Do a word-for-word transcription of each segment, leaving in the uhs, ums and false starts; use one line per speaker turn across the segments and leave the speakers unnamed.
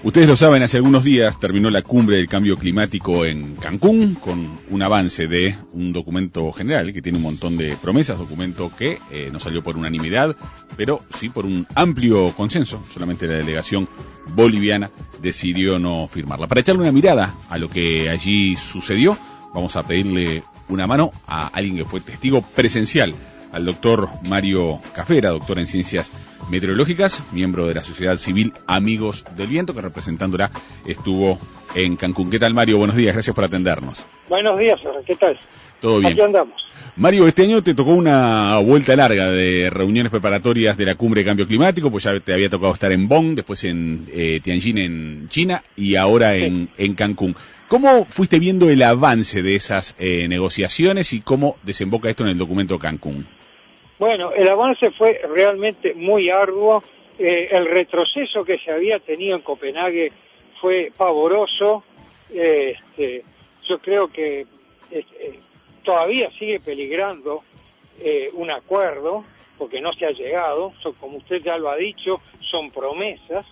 Ustedes lo saben, hace algunos días terminó la cumbre del cambio climático en Cancún con un avance de un documento general que tiene un montón de promesas, documento que eh, no salió por unanimidad, pero sí por un amplio consenso. Solamente la delegación boliviana decidió no firmarla. Para echarle una mirada a lo que allí sucedió, vamos a pedirle una mano a alguien que fue testigo presencial, al doctor Mario Cafera, doctor en Ciencias Meteorológicas, miembro de la Sociedad Civil Amigos del Viento, que representándola estuvo en Cancún. ¿Qué tal, Mario? Buenos días, gracias por atendernos.
Buenos días, ¿qué tal?
Todo bien.
Aquí andamos.
Mario, este año te tocó una vuelta larga de reuniones preparatorias de la Cumbre de Cambio Climático, pues ya te había tocado estar en Bonn, después en eh, Tianjin en China y ahora sí. en, en Cancún. ¿Cómo fuiste viendo el avance de esas eh, negociaciones y cómo desemboca esto en el documento Cancún?
Bueno, el avance fue realmente muy arduo. Eh, el retroceso que se había tenido en Copenhague fue pavoroso. Eh, este, yo creo que eh, todavía sigue peligrando eh, un acuerdo, porque no se ha llegado. So, como usted ya lo ha dicho, son promesas.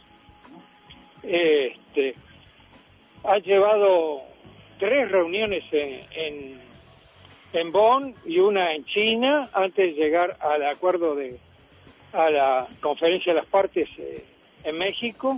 Eh, este, ha llevado tres reuniones en... en en Bonn y una en China antes de llegar al acuerdo de a la conferencia de las partes eh, en México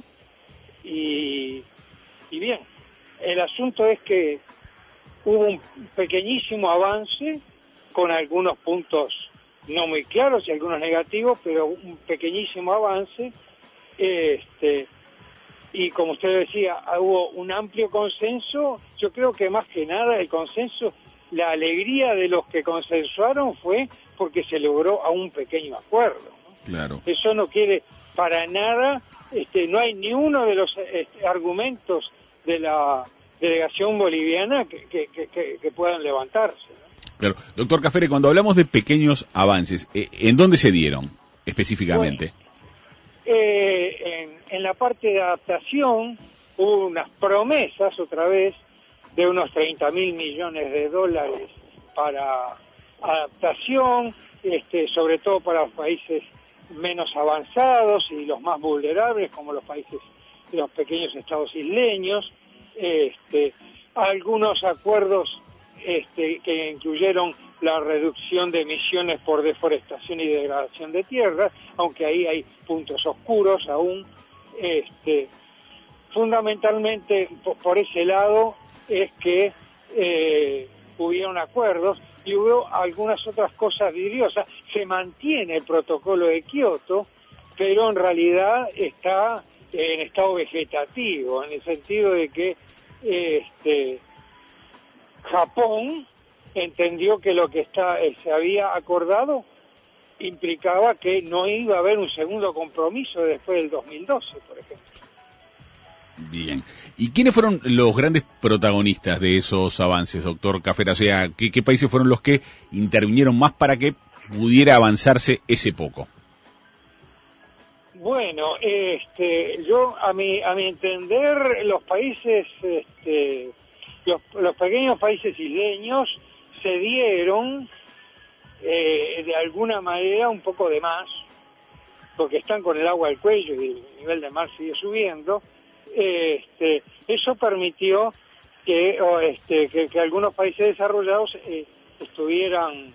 y, y bien, el asunto es que hubo un pequeñísimo avance con algunos puntos no muy claros y algunos negativos, pero un pequeñísimo avance este y como usted decía, hubo un amplio consenso. Yo creo que más que nada el consenso, la alegría de los que consensuaron fue porque se logró a un pequeño acuerdo, ¿no?
Claro.
Eso no quiere para nada, este, no hay ni uno de los este, argumentos de la delegación boliviana que, que, que, que puedan levantarse, ¿no?
Claro. Doctor Cafere, cuando hablamos de pequeños avances, ¿en dónde se dieron específicamente?
Bueno, eh, en, en la parte de adaptación hubo unas promesas otra vez de unos treinta mil millones de dólares para adaptación, este, sobre todo para los países menos avanzados y los más vulnerables, como los países de los pequeños estados isleños, este, algunos acuerdos este, que incluyeron la reducción de emisiones por deforestación y degradación de tierra, aunque ahí hay puntos oscuros aún, este, fundamentalmente por, por ese lado es que eh, hubieron acuerdos y hubo algunas otras cosas vidriosas. Se mantiene el protocolo de Kioto, pero en realidad está en estado vegetativo, en el sentido de que eh, este, Japón entendió que lo que está, eh, se había acordado implicaba que no iba a haber un segundo compromiso después del dos mil doce, por ejemplo.
Bien. ¿Y quiénes fueron los grandes protagonistas de esos avances, doctor Cafera? O sea, ¿qué, qué países fueron los que intervinieron más para que pudiera avanzarse ese poco?
Bueno, este, yo a mi a mi entender los países, este, los, los pequeños países isleños cedieron eh, de alguna manera un poco de más, porque están con el agua al cuello y el nivel del mar sigue subiendo. Este, eso permitió que, o este, que, que algunos países desarrollados eh, estuvieran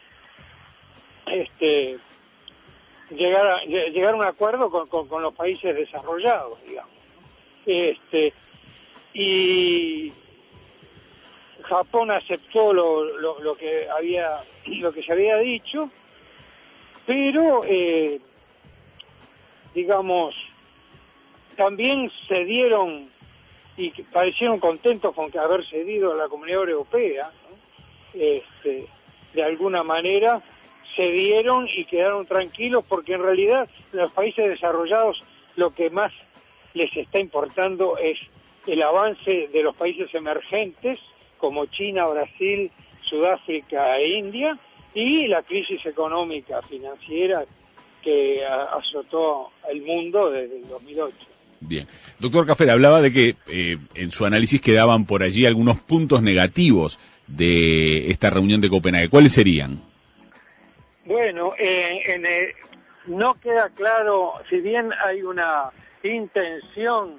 este, llegar a, llegar a un acuerdo con, con, con los países desarrollados, digamos, ¿no? Este, y Japón aceptó lo, lo, lo que había lo que se había dicho, pero eh, digamos también cedieron y parecieron contentos con que haber cedido a la Comunidad Europea, ¿no? Este, de alguna manera cedieron y quedaron tranquilos, porque en realidad los países desarrollados lo que más les está importando es el avance de los países emergentes como China, Brasil, Sudáfrica e India, y la crisis económica financiera que azotó el mundo desde el dos mil ocho.
Bien. Doctor Cafera, hablaba de que eh, en su análisis quedaban por allí algunos puntos negativos de esta reunión de Copenhague. ¿Cuáles serían?
Bueno, eh, en el, no queda claro, si bien hay una intención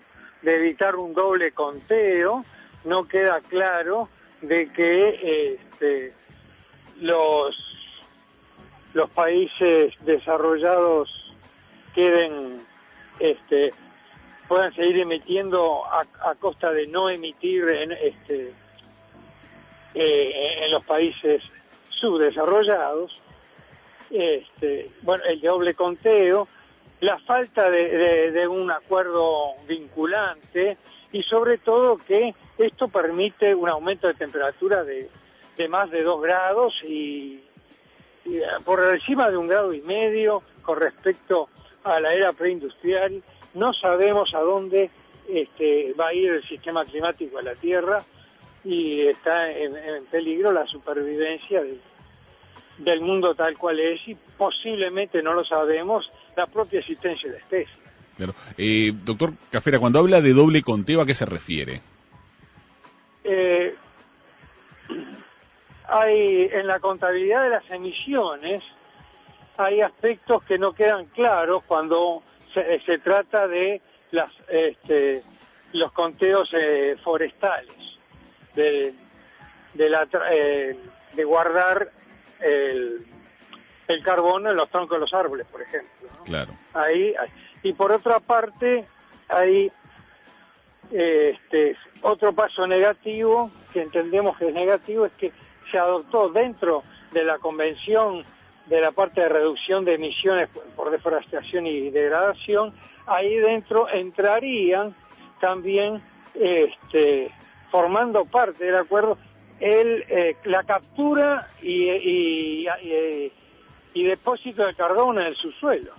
de evitar un doble conteo, no queda claro de que este, los, los países desarrollados queden, este, puedan seguir emitiendo a, a costa de no emitir en, este, eh, en los países subdesarrollados. Este, bueno, el doble conteo, la falta de, de, de un acuerdo vinculante y sobre todo que esto permite un aumento de temperatura de, de más de dos grados y, y por encima de un grado y medio con respecto a la era preindustrial. No sabemos a dónde este, va a ir el sistema climático de la Tierra y está en, en peligro la supervivencia de del mundo tal cual es y posiblemente, no lo sabemos, la propia existencia de especies.
Claro. Eh, doctor Cafera, cuando habla de doble conteo, ¿a qué se refiere?
Eh, hay en la contabilidad de las emisiones hay aspectos que no quedan claros cuando se, se trata de las este, los conteos eh, forestales, de, de, la, eh, de guardar El, el carbono en los troncos de los árboles, por ejemplo, ¿no?
Claro.
Ahí, ahí. Y por otra parte, hay eh, este, otro paso negativo, que entendemos que es negativo, es que se adoptó dentro de la Convención de la parte de reducción de emisiones por deforestación y degradación, ahí dentro entrarían también, este, formando parte del acuerdo, El, eh, la captura y, y, y, y depósito de carbono en el subsuelo,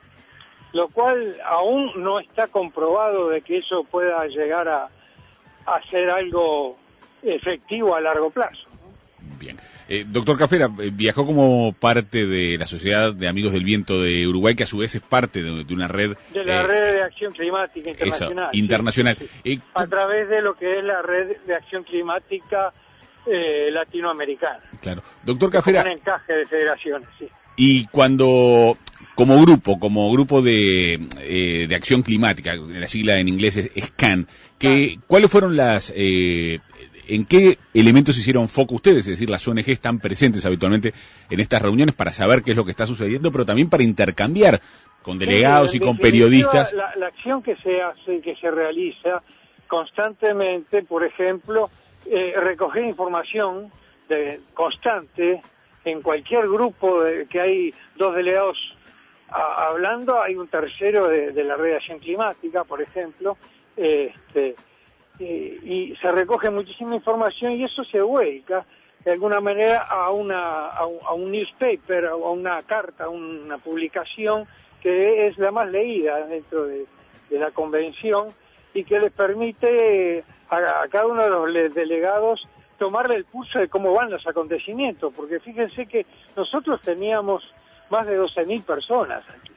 lo cual aún no está comprobado de que eso pueda llegar a, a ser algo efectivo a largo plazo.
Bien. Eh, doctor Cafera, eh, viajó como parte de la Sociedad de Amigos del Viento de Uruguay, que a su vez es parte de, de una red...
De la
eh,
red de acción climática internacional.
Eso, internacional.
Sí, sí.
Eh,
a través de lo que es la red de acción climática Eh, latinoamericana.
Claro. Doctor Cafera.
Un encaje de federaciones, sí.
Y cuando, como grupo, como grupo de, eh, de acción climática, la sigla en inglés es SCAN, que, ah. ¿cuáles fueron las, eh, en qué elementos hicieron foco ustedes? Es decir, las O N G están presentes habitualmente en estas reuniones para saber qué es lo que está sucediendo, pero también para intercambiar con delegados sí, y con periodistas.
La, la acción que se hace, que se realiza constantemente, por ejemplo, Eh, recoger información de, constante en cualquier grupo de, que hay dos delegados a, hablando, hay un tercero de, de la red de acción climática, por ejemplo, este, y, y se recoge muchísima información y eso se vuelca de alguna manera a una a un, a un newspaper, a una carta, a una publicación que es la más leída dentro de, de la convención y que les permite a, a cada uno de los delegados tomarle el pulso de cómo van los acontecimientos, porque fíjense que nosotros teníamos más de doce mil personas aquí,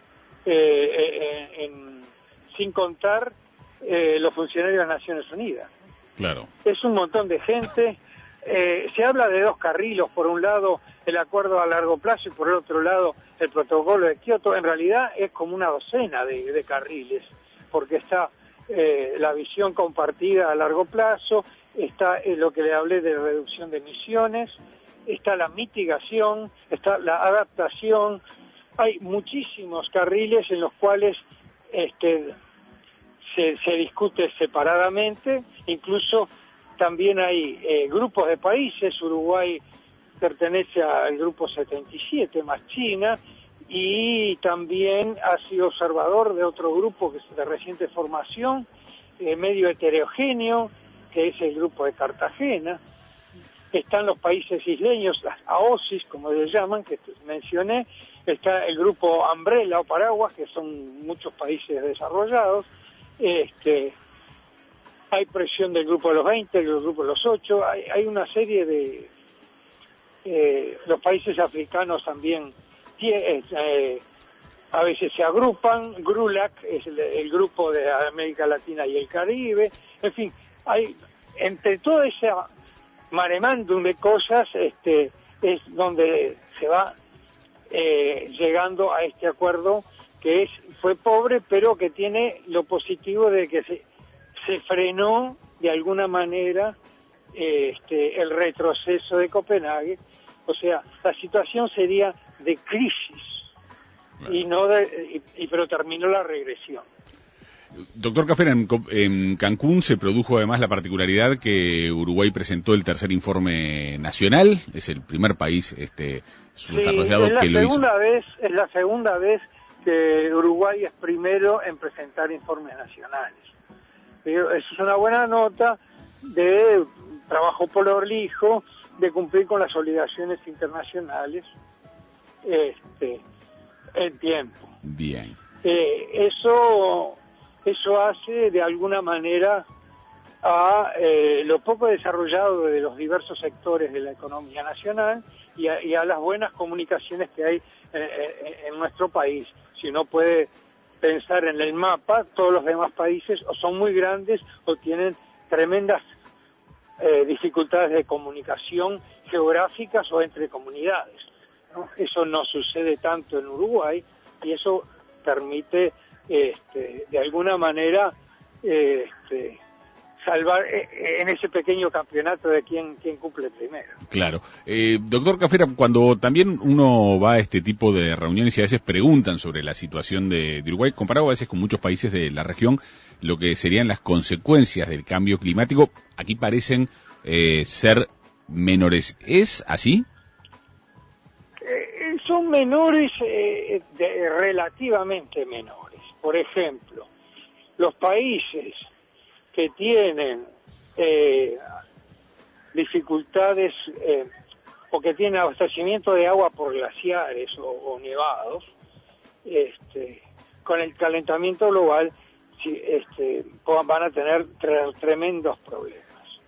eh, eh, en, sin contar eh, los funcionarios de las Naciones Unidas.
Claro.
Es un montón de gente. Eh, se habla de dos carriles, por un lado el acuerdo a largo plazo y por el otro lado el protocolo de Kioto. En realidad es como una docena de, de carriles, porque está eh, la visión compartida a largo plazo, está eh, lo que le hablé de reducción de emisiones, está la mitigación, está la adaptación. Hay muchísimos carriles en los cuales este, se, se discute separadamente, incluso también hay eh, grupos de países. Uruguay pertenece al grupo setenta y siete más China, y también ha sido observador de otro grupo que es de reciente formación, eh, medio heterogéneo, que es el grupo de Cartagena. Están los países isleños, las A O C I S, como les llaman, que mencioné. Está el grupo Umbrella o Paraguas, que son muchos países desarrollados. Este, hay presión del grupo de los veinte, del grupo de los ocho. Hay, hay una serie de... Eh, los países africanos también eh, a veces se agrupan. GRULAC es el, el grupo de América Latina y el Caribe. En fin, hay entre toda esa maremándum de cosas, este, es donde se va eh, llegando a este acuerdo que es fue pobre, pero que tiene lo positivo de que se se frenó de alguna manera este, el retroceso de Copenhague. O sea, la situación sería de crisis, bueno. y no de, y, y, pero terminó la regresión.
Doctor Cafera, en, en Cancún se produjo además la particularidad que Uruguay presentó el tercer informe nacional, es el primer país este subdesarrollado
sí,
que lo hizo.
Vez, es la segunda vez que Uruguay es primero en presentar informes nacionales. Eso es una buena nota de trabajo prolijo, de cumplir con las obligaciones internacionales este, en tiempo.
Bien.
Eh, eso... Eso hace, de alguna manera, a eh, lo poco desarrollado de los diversos sectores de la economía nacional y a, y a las buenas comunicaciones que hay eh, eh, en nuestro país. Si uno puede pensar en el mapa, todos los demás países o son muy grandes o tienen tremendas eh, dificultades de comunicación geográficas o entre comunidades, ¿no? Eso no sucede tanto en Uruguay y eso permite... Este, de alguna manera este, salvar eh, en ese pequeño campeonato de quién, quién cumple primero.
Claro. Eh, doctor Cafera, cuando también uno va a este tipo de reuniones y a veces preguntan sobre la situación de, de Uruguay, comparado a veces con muchos países de la región, lo que serían las consecuencias del cambio climático, aquí parecen eh, ser menores. ¿Es así?
Eh, son menores, eh, de, relativamente menores. Por ejemplo, los países que tienen eh, dificultades eh, o que tienen abastecimiento de agua por glaciares o, o nevados, este, con el calentamiento global este, van a tener tre- tremendos problemas.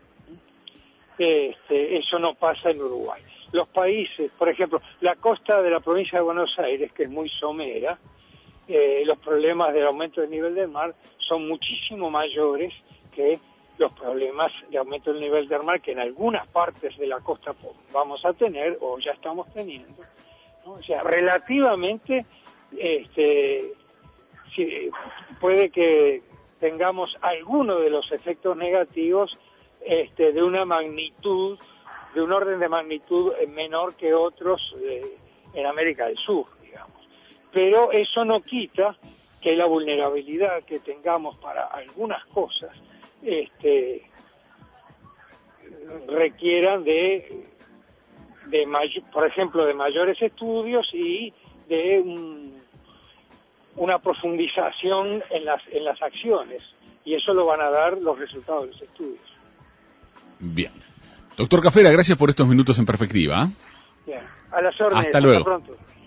Este, eso no pasa en Uruguay. Los países, por ejemplo, la costa de la provincia de Buenos Aires, que es muy somera, Eh, los problemas del aumento del nivel del mar son muchísimo mayores que los problemas de aumento del nivel del mar que en algunas partes de la costa vamos a tener o ya estamos teniendo, ¿no? O sea, relativamente este, sí, puede que tengamos alguno de los efectos negativos este, de una magnitud, de un orden de magnitud menor que otros eh, en América del Sur. Pero eso no quita que la vulnerabilidad que tengamos para algunas cosas este, requieran de, de may- por ejemplo, de mayores estudios y de un, una profundización en las, en las acciones. Y eso lo van a dar los resultados de los estudios.
Bien. Doctor Cafera, gracias por estos minutos en perspectiva.
Bien. A las órdenes.
Hasta luego.
Hasta pronto.